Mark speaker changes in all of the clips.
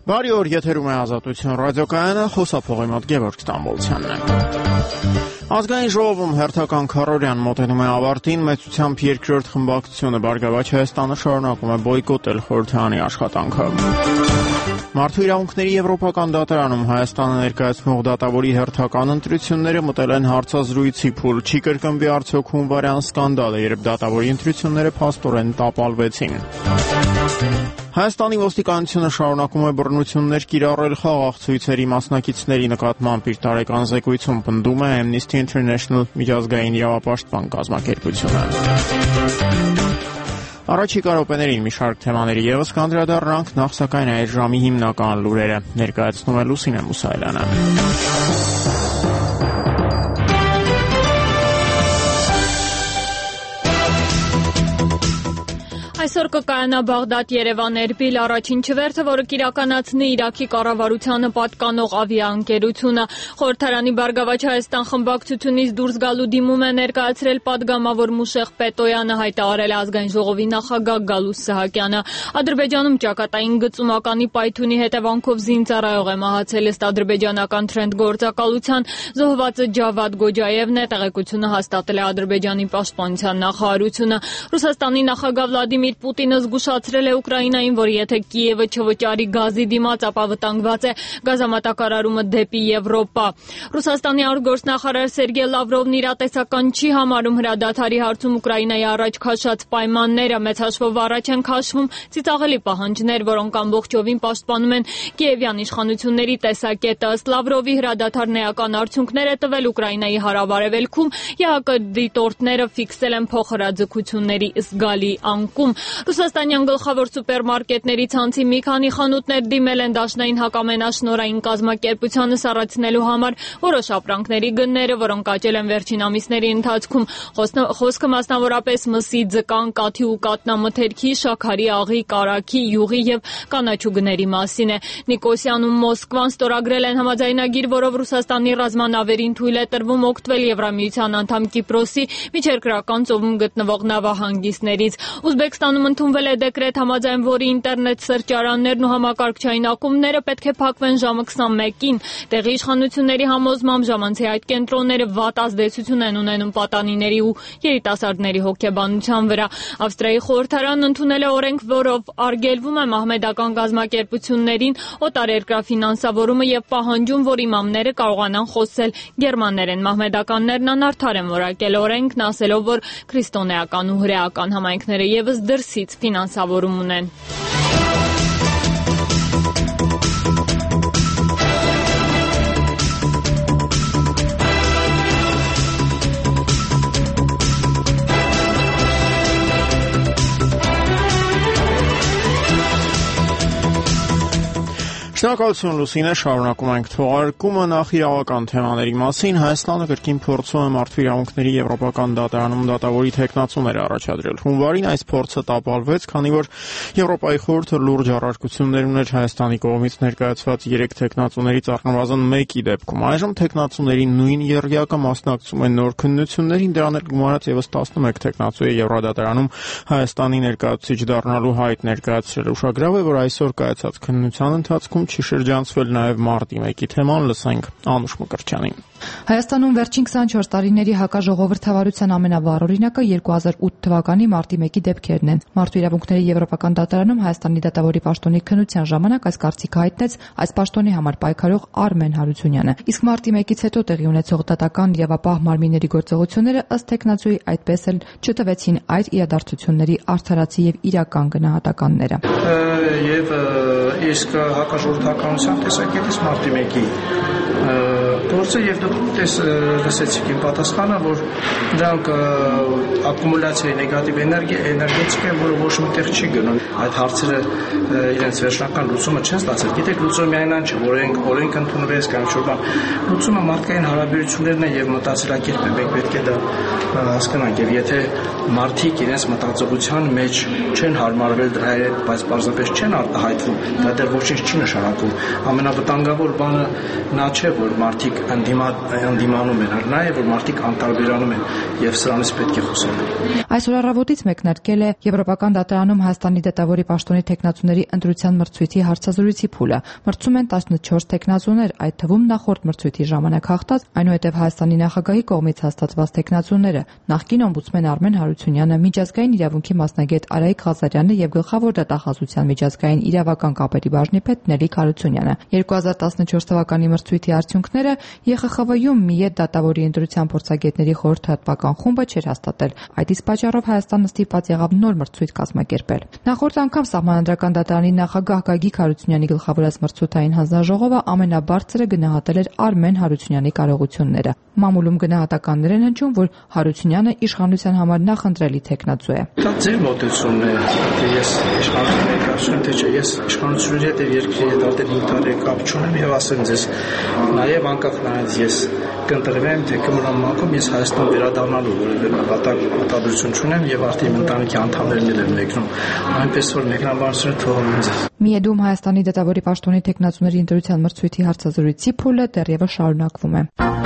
Speaker 1: Բարի օր, եթերում է Ազատություն ռադիոկայանը, խոսափողի մոտ Գևորգ Ստամբոլցյանն է։ Ազգային ժողովում հերթական քառորյան մոտենում է ավարտին, մեծությամբ երկրորդ խմբակցությունը Բարգավաճ Հայաստանը շարունակում է բոյկոտել խորհրդարանի աշխատանքը։ Մարդու իրավունքների եվրոպական դատարանում Հայաստանը ներկայացնող դատավորի հերթական ընտրությունները մտել են հարցազրույցի փուլ, չի կրկնվի արդյոք հունվարյան սկանդալը, երբ դատավորի ընտրությունները փաստորեն տապալվեցին։ Հայաստանի ոստիկանությունը շարունակում է բռնություններ կիրառել խաղաղ ցույցերի մասնակիցների նկատմամբ իր տարեկան զեկույցում, պնդում է Amnesty International միջազգային իրավապաշտպան կազմակերպությունը։ Առաջիկա րոպեներին մի շարք թեմաների ևս կանդրադառնանք, նախ սակայն այդ ժամի հիմնական լուրերը ներկայացնում է Լուսինե Մուսայելյանը։
Speaker 2: Այսօր կկայանա Բաղդադ-Երևան-Էրբիլ առաջին չվերթը, որը կիրականացնի Իրաքի կառավարությանը պատկանող ավիաընկերությունը։ Խորհրդարանի Բարգավաճ Հայաստան խմբակցությունից դուրս գալու դիմում է ներկայացրել падգամավոր Մուշեղ Պետոյանը, հայտարարել է Ազգային ժողովի նախագահ Գալուս Սահակյանը։ Ադրբեջանում ճակատային գծումականի պայթյունի հետևանքով զինծառայող է մահացել, ըստ ադրբեջանական Թրենդ գործակալության զոհվածը Ջավադ Գոջաևն է, տեղեկությունը հաստատել է Ադրբեջանի պաշտպանության նախարարությունը։ Ռուսաստանի նախագահ Վլադիմիր Պուտինը զգուշացրել է Ուկրաինային, որ եթե Կիևը չվճարի գազի դիմաց, ապա վտանգված է գազամատակարարումը դեպի Եվրոպա։ Ռուսաստանի արտգործնախարար Սերգեյ Լավրովն իրատեսական չի համարում հրադադարի հարցում Ուկրաինայի առաջ քաշած պայմանները, մեծ հաշվով առաջ են քաշվում ծիծաղելի պահանջներ, որոնք ամբողջովին պաշտպանում են կիևյան իշխանությունների տեսակետը։ Ըստ Լավրովի հրադադարն էական արդյունքներ է տվել Ուկրաինայի հարավ-արևելքում, ԵՀԿ դիտորդները ֆիքսել են փոխհրաձգությունների զգալի անկում։ Ռուսաստանյան գլխավոր սուպերմարկետների ցանցի մի քանի խանութներ դիմել են դաշնային հակամենաշնորհային կազմակերպությանը սառեցնելու համար որոշ ապրանքների գնները, որոնք աճել են վերջին ամիսների ընթացքում։ Խոսքը մասնավորապես մսի, ձկան, կաթի ու կատնամթերքի, շաքարի, աղի, կարագի, յուղի եւ կանաչու գների մասին է։ Նիկոսիան ու Մոսկվան ստորագրել են համաձայնագիր, որով Ռուսաստանի ռազմանավերին թույլ է տրվում օգտվել Եվրամիության անդամ Կիպրոսի միջերկրական ծովում գտնվող նավահանգիստներից։ Ուզբեկստանում ընդունվել է դեկրետ, համաձայն որի ինտերնետ սրճարաններն ու համակարգչային ակումբները պետք է փակվեն ժամը 21-ին։ Տեղի իշխանությունների համոզմամբ ժամանցի այդ կենտրոնները վատ ազդեցություն են ունենում պատանիների ու երիտասարդների հոգեբանության վրա։ Ավստրիայի խորհրդարանն ընդունել է օրենք, որով արգելվում է մահմեդական կազմակերպություններին օտարերկրյա ֆինանսավորումը եւ պահանջում, որ իմամները կարողանան խոսել գերմաներեն։ Մահմեդականներն անարդար են որակել օրենքն, ասելով, որ քրիստոնեական ու հրեական համայնքները ևս դրսից ֆինանսավորում ունեն։
Speaker 1: Շնորհակալություն Լուսինե, շարունակում ենք թողարկումը նախ իրավական թեմաների մասին։ Հայաստանը կրկին փորձում է մարդու իրավունքների եվրոպական դատարանում դատավորի թեկնածուներ առաջադրել։ Հունվարին այս փորձը տապալվեց, քանի որ Եվրոպայի խորհուրդը լուրջ առարկություններ ուներ Հայաստանի կողմից ներկայացված 3 թեկնածուներից առնվազն մեկի դեպքում։ Այժմ թեկնածուների նույն եռյակը մասնակցում են նոր քննություններին, դրան էլ գումարած ևս 11 թեկնածու է Եվրոդատարանում Հայաստանի ներկայացուցիչ դառնալու հայտ ներկայացրել։ Ուշագրավ է, որ այսօր կայացած քննության ընթացքում չի շրջանցվել նաև մարտի 1-ի թեման, լսենք Անուշ Մկրտչյանին։
Speaker 3: Հայաստանում վերջին 24 տարիների հակաժողովրդավարության ամենավառ օրինակը 2008 թվականի մարտի 1-ի դեպքերն են։ Մարդու իրավունքների եվրոպական դատարանում Հայաստանի դատավորի պաշտոնի քննության ժամանակ այս կարծիքը հայտնեց այս պաշտոնի համար պայքարող Արմեն Հարությունյանը։ Իսկ մարտի 1-ից հետո տեղի ունեցող դատական եւ ապահ մարմինների գործողությունները ըստ տեխնացուի այդպես էլ չտվեցին այդ իրադարձությունների արդարացի եւ իրական գնահատականները։
Speaker 4: Եվ իսկ հակաժողովրդականության տեսակետից մարտի 1-ի գործը եւ դուք լսեցիք իմ պատասխանը, որ դրանք ակումուլյացիայի նեգատիվ էներգետիկ են, որը ոչ միտեղ չի գնում։ Այդ հարցերը իրենց վերջնական լուծումը չեն ստացել։ Գիտեք, լուծումը միայն այն չէ, որ օրենք ընդունվեց կամ ինչ-որ բան։ Լուծումը մարդկային հարաբերություններն են եւ մտածելակերպը։ Մենք պետք է դա հասկանանք եւ եթե մարդիկ իրենց մտածողության մեջ չեն հարմարվել դրա հետ, բայց պարզապես չեն արտահայտվում, դա դեռ ոչինչ չի նշանակում։ Ամենավտանգավոր բանը նա չէ, որ մարդիկ մարդիկ ընդդիմանում են, նաև որ մարդիկ անտարբերանում են եւ սրանից պետք է խոսել։
Speaker 3: Այսօր առավոտից մեկնարկել է Եվրոպական դատարանում Հայաստանի դատավորի պաշտոնի տեխնացուների ընտրության մրցույթի հարցազրույցի փուլը։ Մրցում են 14 տեխնացուներ, այդ թվում նախորդ մրցույթի ժամանակ հաղթած, այնուհետև Հայաստանի նախագահի կողմից հաստատված տեխնացուները՝ նախկին օմբուդսմեն Արմեն Հարությունյանը, միջազգային իրավունքի մասնագետ Արայիկ Ղազարյանը եւ գլխավոր դատախազության միջազգային իրավական կապերի բաժնի պետ Նելիք Հարությունյանը։ 2014 թվականի մրցույթի արդյունքները ԵԽԽՎ-ում Միետ դատավորի ընտրության փորձագետների խորհրդատվական խումբը չէր հաստատել։ Այդ իսկ պատճառով Հայաստանը ստիպված եղավ նոր մրցույթ կազմակերպել։ Նախորդ անգամ Սահմանադրական դատարանի նախագահ Գագիկ Հարությունյանի գլխավորած մրցութային հանձնաժողովը ամենաբարձրը գնահատել էր Արմեն Հարությունյանի կարողությունները։ Մամուլում գնահատականներ են հնչում, որ Հարությունյանը իշխանության համար նախընտրելի տեխնացու է։
Speaker 4: Դա ձեր մոտեցումն է, թե ես իշխանությունների կարծում թե չէ, ես իշխանությունների հետ երկրի հետ արդեն 5 տարի կապ չունեմ եւ ասեմ ձեզ, նաեւ անկախ նրանից ես կընտրվեմ, թե կմնամ մանկում, ես Հայաստան վերադառնալու որևէ մտադրություն չունեմ եւ արդեն ընտանիքի անդամներն են մեկնում, այնպես որ մեկնաբանությունը թողնում ինձ։
Speaker 3: Միեդում Հայաստանի դատավորի պաշտոնի տեխնացուների ընտրության մրցույթի հարցազրույցի փուլը դեռևս շարունակվում է։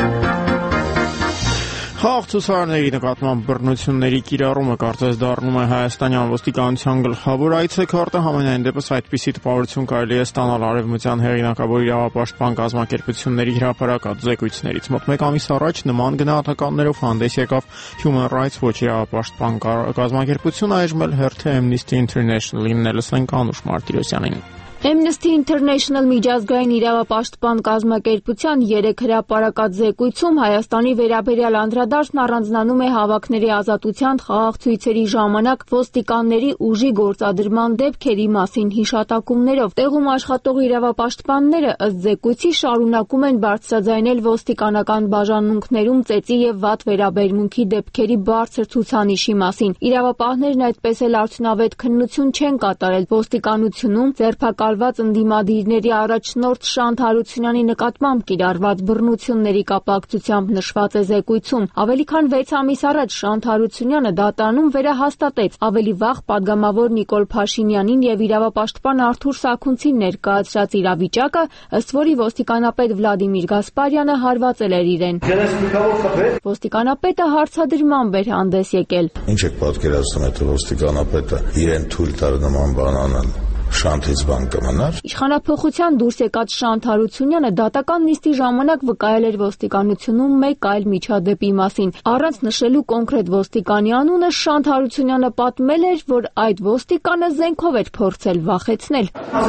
Speaker 1: Խաղաղ ցուցարարների նկատմամբ բռնությունների կիրառումը կարծես դառնում է հայաստանյան ոստիկանության գլխավոր այցեքարտը, համենայն դեպս այդպիսի տպավորություն կարելի է ստանալ արևմտյան հեղինակավոր իրավապաշտպան կազմակերպությունների հրապարակած զեկույցներից։ Մոտ մեկ ամիս առաջ նման գնահատականներով հանդես եկավ Human Rights Watch իրավապաշտպան կազմակերպությունը, այժմ էլ հերթը Amnesty International-ին լսենք Անուշ Մարտիրոսյանին։
Speaker 2: Amnesty International միջազգային իրավապաշտպան կազմակերպության 3 հրապարակած զեկույցում Հայաստանի վերաբերյալ անդրադարձն առանձնանում է հավաքների ազատության խաղաղ ցույցերի ժամանակ ոստիկանների ուժի գործադրման դեպքերի մասին հիշատակումներով։ Տեղում աշխատող իրավապաշտպանները ըստ զեկույցի շարունակում են բարձրաձայնել ոստիկանական բաժանմունքներում ծեծի եւ վատ վերաբերմունքի դեպքերի բարձր ցուցանիշի մասին։ Իրավապահներն այդպես էլ արդյունավետ քննություն չեն կատարել ոստիկանությունում ձերբակալված ընդդիմադիրների առաջնորդ Շանթ Հարությունյանի նկատմամբ կիրառված բռնությունների կապակցությամբ նշված է զեկույցում։ Ավելի քան 6 ամիս առաջ Շանթ Հարությունյանը դատարանում վերահաստատեց ավելի վաղ падգամավոր Նիկոլ Փաշինյանին եւ իրավապաշտպան Արթուր Սաքունցին ներկայացրած իրավիճակը, ըստ որի ոստիկանապետ Վլադիմիր Գասպարյանը հարվածել էր իրեն։ Ոստիկանապետը հարցադրմամբ էր հանդես եկել։
Speaker 5: Ինչ եք պատկերացնում, եթե ոստիկանապետը իրեն թույլ տար նման բան անել։ Շանթից բան կմնար։
Speaker 2: Իշխանափոխության դուրս եկած Շանթ Հարությունյանը դատական նիստի ժամանակ վկայել էր ոստիկանությունում մեկ այլ միջադեպի մասին։ Առանց նշելու կոնկրետ ոստիկանի անունը Շանթ Հարությունյանը պատմել էր, որ այդ ոստիկանը զենքով էր փորձել վախեցնել։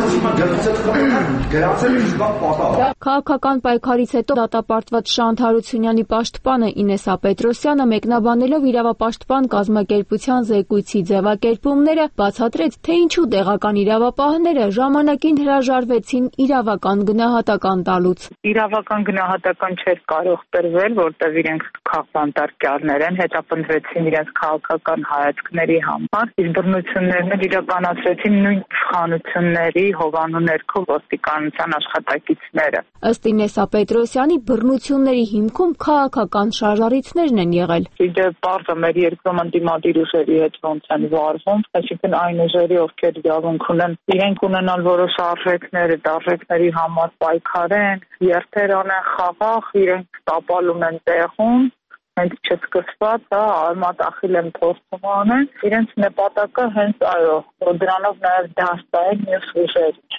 Speaker 2: Քաղաքական պայքարից հետո դատապարտված Շանթ Հարությունյանի պաշտպանը Ինեսա Պետրոսյանը մեկնաբանելով իրավապաշտպան կազմակերպության զեկույցի ձևակերպումները բացատրեց, թե ինչու տեղական իրավապահները ժամանակին հրաժարվեցին իրավական գնահատական տալուց։
Speaker 6: Իրավական գնահատական չէր կարող տրվել, որտեղ իրենք քաղաքապետարներ են, հետապնդվեցին իրենց քաղաքական հայացքների համար, իսկ բռնություններն էլ իրականացրեցին նույն իշխանությունների հովանու ներքո ոստիկանության աշխատակիցները։
Speaker 2: Ըստ Ինեսա Պետրոսյանի բռնությունների հիմքում քաղաքական շարժառիթներն են եղել։
Speaker 6: Դե բարձր մեր երկրում ընդդիմադիր ուժերի հետ ոնց են վարվում, այսինքն այն ուժերի, ովքեր իրավունք ունեն իրենք ունենալ որոշ արժեքների համար պայքարեն, երթեր անեն խաղաղ, իրենք տապալում են տեղում, հենց չսկսված, արմատախիլ են փորձում անեն, իրենց նպատակը հենց այո, դրանով նաև դաստային մյուս ուժերի։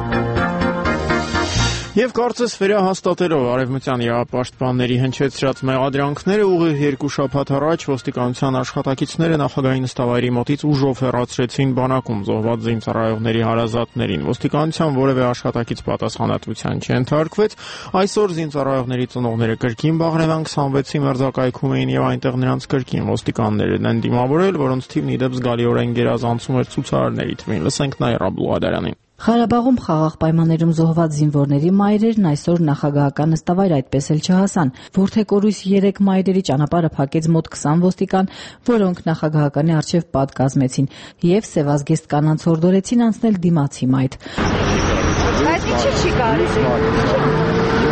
Speaker 1: Եվ կարծես վերահաստատելով արևմտյան իրավապաշտպանների հնչեցրած մեղադրանքները ուղիղ 2 շաբաթ առաջ ոստիկանության աշխատակիցները նախագահի նստավայրի մոտից ուժով հեռացրեցին բանակում զոհված զինծառայողների հարազատներին։ Ոստիկանության որևէ աշխատակից պատասխանատվության չենթարկվեց։ Այսօր զինծառայողների ծնողները կրկին Բաղրամյան 26-ի մերձակայքում էին եւ այնտեղ նրանց կրկին ոստիկաններն են դիմավորել, որոնց թիվն իդեպ զգալիորեն գերազանցում էր ցուցարարների թվին։ Լսենք Նաիրա Բլուադարյանին։
Speaker 7: Ղարաբաղում խաղաղ պայմաններում զոհված զինվորների մայրերն այսօր նախագահական նստավայր այդպես էլ չհասան։ Որթեկորույս 3 մայրերի ճանապարհը փակեց մոտ 20 ոստիկան, որոնք նախագահականի առջև պատկազմեցին եւ սևազգեստ կանանց հորդորեցին անցնել դիմացի մայթ։
Speaker 8: Բայց ինչի՞ չի կարելի։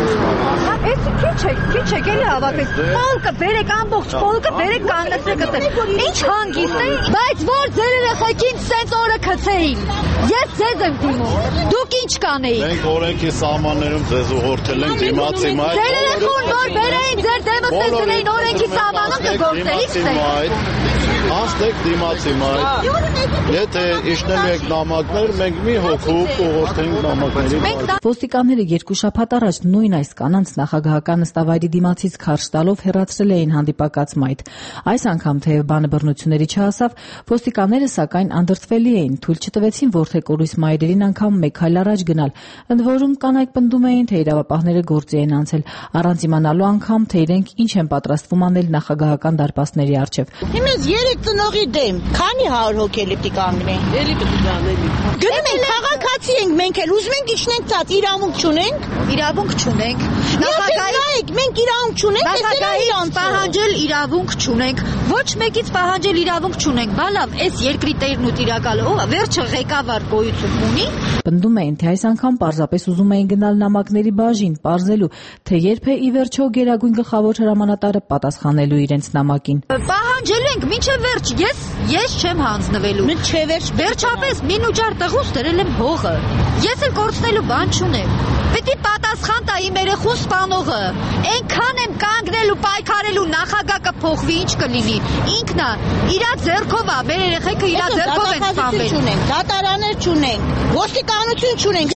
Speaker 8: Քիչ է, գելի հավաքվեք։ Խոլկը բերեք, ամբողջ խոլկը բերեք կանգնեցրեք այստեղ։ Ինչ հանգիստ է, բայց որ ձեր երեխեքին հենց օրը քցեին։ Ես ձեզ եմ դիմում։ Դուք ինչ կանեիք։
Speaker 5: Մենք օրենքի սահմաններում ձեզ ուղղորդել ենք դիմացի մայր։
Speaker 8: Ձեր երեխուն որ բերեին ձեր դեմը տեսնեին օրենքի սահմանում կգործեիք թե։
Speaker 5: Անցեք դիմացի մայր։ Եթե իշտելու եք նամակներ, մենք մի հոգու ուղղորդենք նամակների մայր։
Speaker 7: Ոստիկանները 2 շաբաթ առաջ նույն այս կանանց նախագահական նստավայրի դիմացից քարշ տալով հեռացրել էին հանդիպակաց մայթ։ Այս անգամ թեև բանը բռնությունների չհասավ, ոստիկանները սակայն անդրդվելի էին, թույլ չտվեցին որդեկորույս մայրերին անգամ մեկ քայլ առաջ գնալ։ Ընդ որում կանայք պնդում էին, թե իրավապահները գործի են անցել, առանց իմանալու անգամ, թե իրենք ինչ են պատրաստվում անել նախագահական դարպասների առջև։
Speaker 9: Հիմնից 3 ծնողի դեմ, քանի 100 հոգի էլի կանգնեն։ Էլի կգանելի։ Գնում ենք քաղաքացի ենք մենք էլ, ուզում ենք իջնենք ցած, իրավունք չունենք։
Speaker 8: Իրավունք չունենք։
Speaker 9: Նախագահի մենք իրավունք չունենք,
Speaker 8: նախագահից պահանջել իրավունք չունենք։ Ոչ մեկից պահանջել իրավունք չունենք։ Բա լավ, այս երկրի տերն ու տիրակալը ով է, վերջը ղեկավար գոյություն ունի։
Speaker 7: Պնդում էին, թե այս անգամ պարզապես ուզում էին գնալ նամակների բաժին, պարզելու, թե երբ է ի վերջո գերագույն գլխավոր հրամանատարը պատասխանելու իրենց նամակին։
Speaker 8: Պահանջել ենք մինչև վերջ, ես չեմ հանձնվելու։
Speaker 9: Չէ,
Speaker 8: Վերջապես մինուջար տղուս դրել եմ հողը։ Ես էլ կորցնելու բան չունեմ։ Պետք է պատասխան տա իմ երեխուն սպանողը։ Այնքան եմ կանգնել ու պայքարելու նախագահ կփոխվի, ինչ կլինի։ Ինքն է, իր ձեռքով է, մեր երեխեքը իր ձեռքով են սպանվել։
Speaker 9: Դատարաններ չունենք, ոստիկանություն չունենք։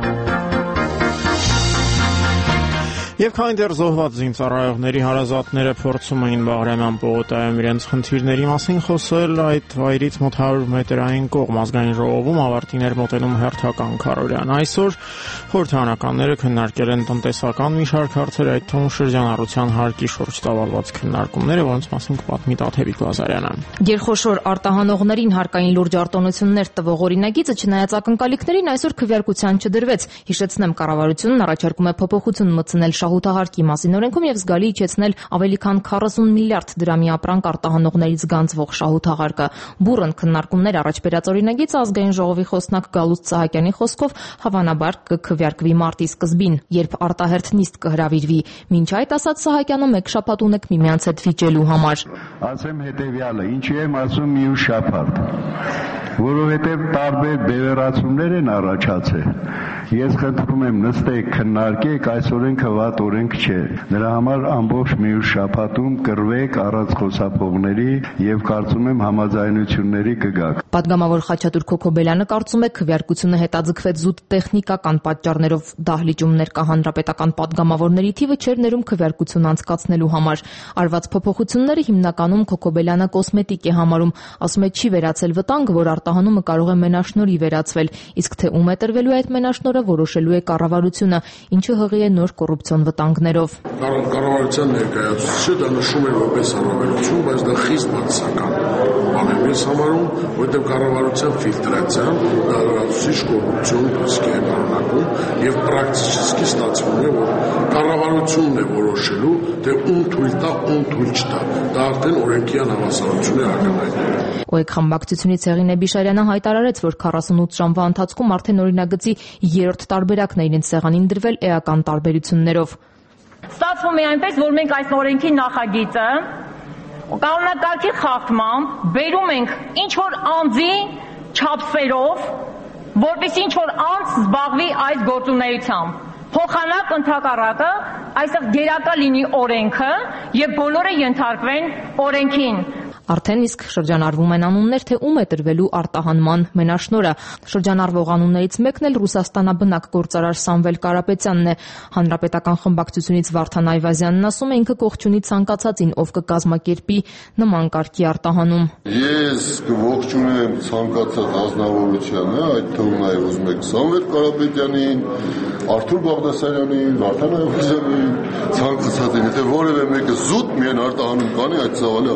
Speaker 1: Եվ քանի դեռ զոհված զինծառայողների հարազատները փորձում էին Բաղրամյան պողոտայում իրենց խնդիրների մասին խոսել, այդ վայրից մոտ 100 մետրային կողմ ազգային ժողովում ավարտին էր մոտենում հերթական քարոզարան։ Այսօր խորհրդարանականները քննարկել են տնտեսական մի շարք հարցեր, այդ թվում շրջանառության հարկի շուրջ ծավալված քննարկումները, որոնց մասին կպատմի Տաթևիկ Ղազարյանը։
Speaker 10: Երկխոշոր արտահանողներին հարկային լուրջ արտոնություններ տվող օրինագիծը չնայած ակնկալիքներին այսօր քվեարկության չդրվեց։ Հիշեցնեմ, կառավարությունն առաջարկում է փոփոխություն մտցնել շահութահարկի մասին օրենքում եւ զգալի իջեցնել ավելի քան 40 միլիարդ դրամի ապրանք արտահանողներից գանձվող շահութահարկը։ Բուռն քննարկումներ առաջ բերած օրինագիծը ազգային ժողովի խոսնակ Գալուստ Սահակյանի խոսքով հավանաբար կքվեարկվի մարտի սկզբին, երբ արտահերթ նիստ կհրավիրվի։ Մինչ այդ, ասաց Սահակյանը, մեկ շաբաթ ունեք միմյանց հետ վիճելու համար։
Speaker 11: Ասեմ հետեւյալը, ինչի եմ ասում մի շաբաթ, որովհետեւ տարբեր բևեռացումներ են առաջացել։ Ես խնդրում եմ նստեք, քննարկեք, այս օրենքը վատ օրենք չէ։ Դրա համար ամբողջ մի շաբաթում կռվեք առանց խոսափողների եւ կարծում եմ համաձայնությունների կգաք։
Speaker 10: Պատգամավոր Խաչատուր Քոքոբելյանը կարծում է, քվեարկությունը հետաձգվեց զուտ տեխնիկական պատճառներով, դահլիճումներ կա հանրապետական պատգամավորների թիվը չէր ներում քվեարկություն անցկացնելու համար։ Արված փոփոխությունները հիմնականում Քոքոբելյանը կոսմետիկ է համարում, ասում է չի վերացել վտանգը, որ արտահանումը կարող է մենաշնորհի վերածվել, իսկ թե ում է տրվելու այդ մենաշնորհը որոշելու է կառավարությունը, ինչը հղի է նոր կոռուպցիոն վտանգներով։
Speaker 12: Կառավարության ներկայացուցիչը դա նշում է որպես առավելություն, բայց դա խիստ բացասական բան է մեզ համարում, որտեղ կառավարության ֆիլտրացիան դա լրացուցիչ կոռուպցիոն ռիսկ է բռնակում եւ պրակտիկի ստացվում է, որ կառավարությունն է որոշելու, թե ում թույլ տա, ում թույլ չտա։ Դա արդեն օրենքի անհավասարություն է ակնհայտել։
Speaker 10: ՕԵԿ խմբակցությունից Հեղինե Բիշարյանը հայտարարեց, որ 48 ժամվա ընթացքում արդեն օրինագծի 3-րդ տարբերակն է իրենց սեղանին դրվել էական տարբերություններով։
Speaker 13: Ստացվում է այնպես, որ մենք այս օրենքի նախագիծը կանոնակարգի խախտմամբ բերում ենք ինչ-որ անձի չափսերով, որպեսզի ինչ-որ անձ զբաղվի այս գործունեությամբ։ Փոխանակ ընդհակառակը այստեղ գերակա լինի օրենքը եւ բոլորը ենթարկվեն օրենքին։
Speaker 10: Արդեն իսկ շրջանառվում են անուններ, թե ում է տրվելու արտահանման մենաշնորհը։ Շրջանառվող անուններից մեկն էլ Ռուսաստանաբնակ գործարար Սամվել Կարապետյանն է։ Հանրապետական խմբակցությունից Վարդան Այվազյանն ասում է, ինքը կողջունի ցանկացածին, ով կկազմակերպի նման կարգի արտահանում։
Speaker 14: Ես կողջունեմ ցանկացած ազնվորությանը, այդ թվում նաև ուզում եք Սամվել Կարապետյանին, Արթուր Բաղդասարյանին, Վարդան Այվազյանին, ցանկացածին, եթե որևէ մեկը զուտ միայն արտահանում կանի, այդ ծավալի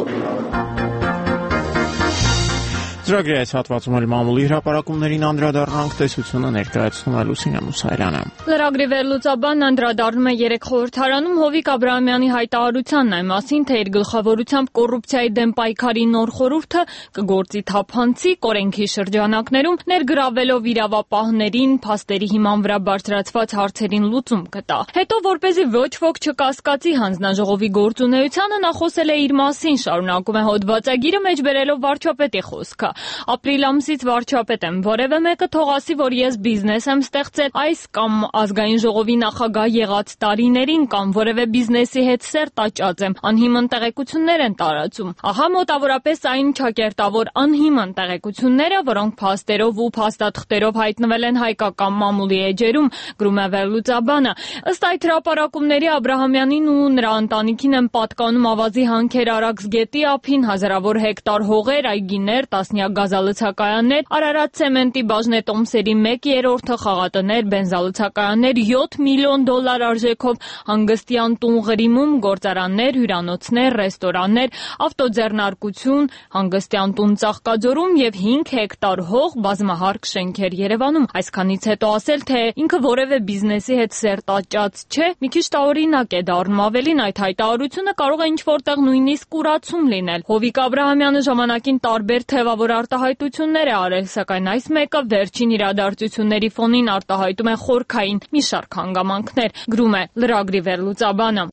Speaker 1: Ծրագրի այս հատվածում էլ մամուլի հրապարակումներին անդրադառնանք, տեսությունը ներկայացնում է Լուսինե Մուսայելյանը։
Speaker 2: Լրագրի վերլուծաբանն անդրադառնում է 3 խորհրդարանում Հովիկ Աբրահամյանի հայտարարությանն այն մասին, թե իր գլխավորությամբ կոռուպցիայի դեմ պայքարի նոր խորհուրդը կգործի թափանցիկ օրենքի շրջանակներում, ներգրավելով իրավապահներին, փաստերի հիման վրա բարձրացված հարցերին լուծում կտա։ Հետո, որպեսզի ոչ ոք չկասկածի հանձնաժողովի գործունեությանը, նա խոսել է իր մասին, շարունակում է հոդվածագիրը մեջ բերելով վարչապետի խոսքը։ Ապրիլ ամսից վարչապետ եմ, որևէ մեկը թող ասի, որ ես բիզնես եմ ստեղծել այս կամ ազգային ժողովի նախագահ եղած տարիներին կամ որևէ բիզնեսի հետ սերտ աճած եմ, անհիմն տեղեկություններ են տարածում։ Ահա մոտավորապես այն ճակերտավոր անհիմն տեղեկությունները, որոնք փաստերով ու փաստաթղթերով հայտնվել են հայկական մամուլի էջերում, գրում է Վերլուծաբանը։ Ըստ այդ հրապարակումների Աբրահամյանին ու նրա ընտանիքին են պատկանում ավազի հանքեր Արաքս գետի ափին, հազարավոր հեկտար հողեր, այգիներ, տասնյակ գազալցակայաններ, Արարատ ցեմենտի բաժնետոմսերի 1/3-ը, խաղատներ, բենզալցակայաններ, $7 միլիոն արժեքով, հանգստյան տուն Ղրիմում, գործարաններ, հյուրանոցներ, ռեստորաններ, ավտոձեռնարկություն, հանգստյան տուն Ծաղկաձորում եւ 5 հեկտար հող, բազմահարկ շենքեր Երևանում։ Այսքանից հետո ասել, թե ինքը որևէ բիզնեսի հետ սերտ աճած չէ, մի քիչ տարօրինակ է դառնում, ավելին այդ հայտարարությունը կարող է ինչ-որտեղ նույնիսկ կուրացում լինել։ Հովիկ Աբրահամյանը ժամանակին տարբեր թևավոր արտահայտություններ է արել, սակայն այս մեկը վերջին իրադարձությունների ֆոնին արտահայտում է խորքային մի շարք հանգամանքներ, գրում է լրագրի Վերլուծաբանը։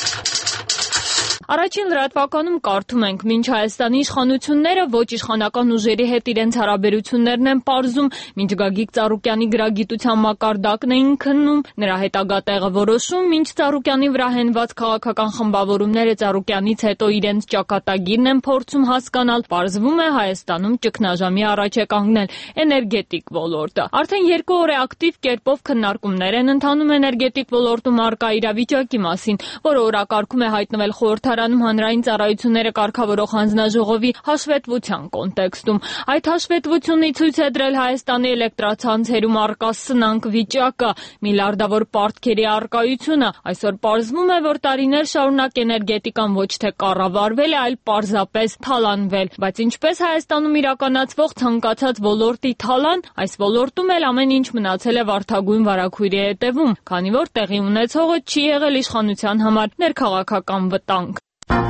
Speaker 2: Առաջին լրատվականում կարդում ենք, մինչ Հայաստանի իշխանությունները ոչ իշխանական ուժերի հետ իրենց հարաբերություններն են պարզում, մինչ Գագիկ Ծառուկյանի գրագիտության մակարդակն էին քննում, նրա հետագա տեղը որոշում, մինչ Ծառուկյանի վրա հենված քաղաքական խմբավորումները Ծառուկյանից հետո իրենց ճակատագիրն են փորձում հասկանալ, պարզվում է Հայաստանում ճգնաժամի առաջ է կանգնել էներգետիկ ոլորտը։ Արդեն 2 օր է ակտիվ կերպով քննարկումներ են ընթանում էներգետիկ ոլորտում առկա իրավիճակի մասին, որը օրակարգում է հայտնվել խորհրդարանում հանրային ծառայությունները կարգավորող հանձնաժողովի հաշվետվության կոնտեքստում։ Այդ հաշվետվությունը ցույց է դրել Հայաստանի էլեկտրացանցերում առկա սնանկ վիճակը, միլիարդավոր պարտքերի առկայությունը։ Այսօր պարզվում է, որ տարիներ շարունակ էներգետիկան ոչ թե կառավարվել է, այլ պարզապես թալանվել։ Բայց ինչպես Հայաստանում իրականացվող ցանկացած ոլորտի թալան, այս ոլորտում էլ ամեն ինչ մնացել է վարդագույն վարագույրի հետևում, քանի որ տեղի ունեցողը չի եղել իշխանության համար ներքաղաքական վտանգ։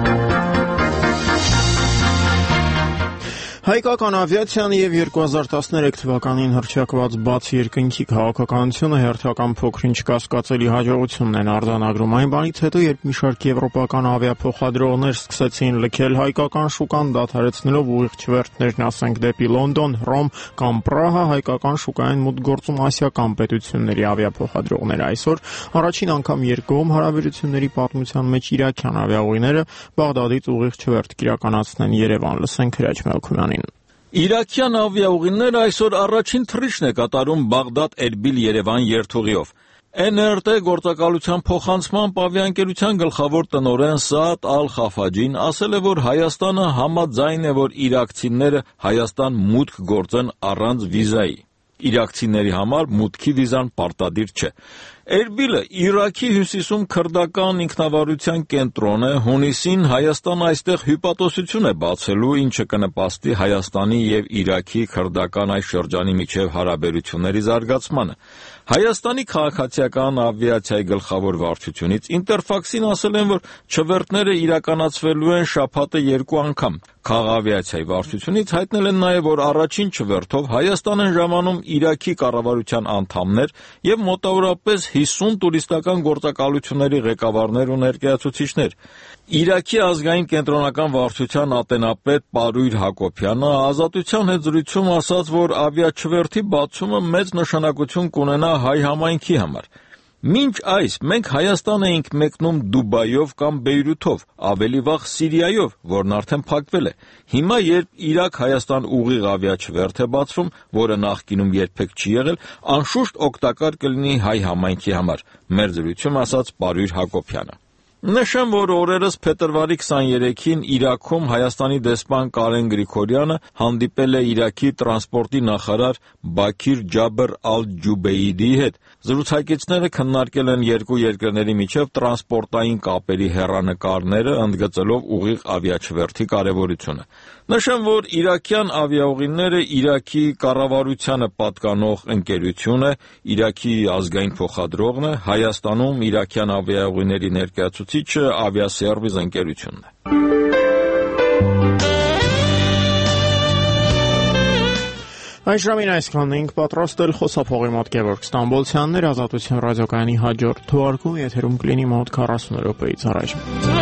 Speaker 1: Հայկական ավիացիան եւ 2013 թվականին հռչակված բաց երկնքի քաղաքականությունը հերթական փոքրինչ կասկածելի հաջողությունն են արձանագրում այն բանից հետո, երբ մի շարք եվրոպական ավիափոխադրողներ սկսեցին լքել հայկական շուկան, դադարեցնելով ուղիղ չվերթներն, ասենք դեպի Լոնդոն, Հռոմ կամ Պրահա, հայկական շուկային մուտք գործում ասիական պետությունների ավիափոխադրողները այսօր առաջին անգամ երկկողմ հարաբերությունների պատմության մեջ իրաքյան ավիաուղիները Բաղդադից ուղիղ չվերթ կիրականացնեն Երևան, լսենք Հրաչ Մելքումյանին։
Speaker 15: Իրաքյան ավիաուղիները այսօր առաջին թռիչքն է կատարում Բաղդադ-Էրբիլ-Երևան երթուղիով։ NRT գործակալության փոխանցմամբ ավիաընկերության գլխավոր տնօրեն Սաադ Ալ-Խաֆաջին ասել է, որ Հայաստանը համաձայն է, որ իրաքցիները Հայաստան մուտք գործեն առանց վիզայի։ Իրաքցիների համար մուտքի վիզան պարտադիր չէ։ Էրբիլը Իրաքի հյուսիսում քրդական ինքնավարության կենտրոն է, հունիսին Հայաստանը այստեղ հյուպատոսություն է բացելու, ինչը կնպաստի Հայաստանի եւ Իրաքի քրդական այս շրջանի միջև հարաբերությունների զարգացմանը։ Հայաստանի քաղաքացիական ավիացիայի գլխավոր վարչությունից Ինտերֆաքսին ասել են, որ չվերթները իրականացվելու են շաբաթը 2 անգամ։ Քաղավիացիայի վարչությունից հայտնել են նաև, որ առաջին չվերթով Հայաստան են ժամանում Իրաքի կառավարության անդամներ եւ մոտավորապես 50 տուրիստական գործակալությունների ղեկավարներ ու ներկայացուցիչներ։ Իրաքի ազգային կենտրոնական վարչության ատենապետ Պարույր Հակոբյանը Ազատության հետ զրույցում ասաց, որ ավիաչվերթի բացումը մեծ նշանակություն կունենա հայ համայնքի համար։ Մինչ այս մենք Հայաստան էինք մեկնում Դուբայով կամ Բեյրութով, ավելի վաղ Սիրիայով, որն արդեն փակվել է։ Հիմա երբ Իրաք-Հայաստան ուղիղ ավիաչվերթ է բացվում, որը նախկինում երբեք չի եղել, անշուշտ օգտակար կլինի հայ համայնքի համար, մեր զրույցում ասաց Պարույր Հակոբյանը։ Նշեմ, որ օրերս փետրվարի 23-ին Իրաքում Հայաստանի դեսպան Կարեն Գրիգորյանը հանդիպել է Իրաքի տրանսպորտի նախարար Բաքիր Ջաբր Ալ-Ջուբեյդիի հետ։ Զրուցակիցները քննարկել են երկու երկրների միջև տրանսպորտային կապերի հեռանկարները, ընդգծելով ուղիղ ավիաչվերթի կարևորությունը։ Նշեմ, որ իրաքյան ավիաուղիները Իրաքի կառավարությանը պատկանող ընկերություն է, Իրաքի ազգային փոխադրողն է, Հայաստանում իրաքյան ավիաուղիների ներկայացուցիչը Ավիասերվիս ընկերությունն է։
Speaker 1: Այս ժամին այսքանն էինք պատրաստել, խոսափողի մոտ Գևորգ Ստամբոլցյանն էր, Ազատություն ռադիոկայանի հաջորդ թողարկումը եթերում կլինի մոտ 40 րոպեից առաջ։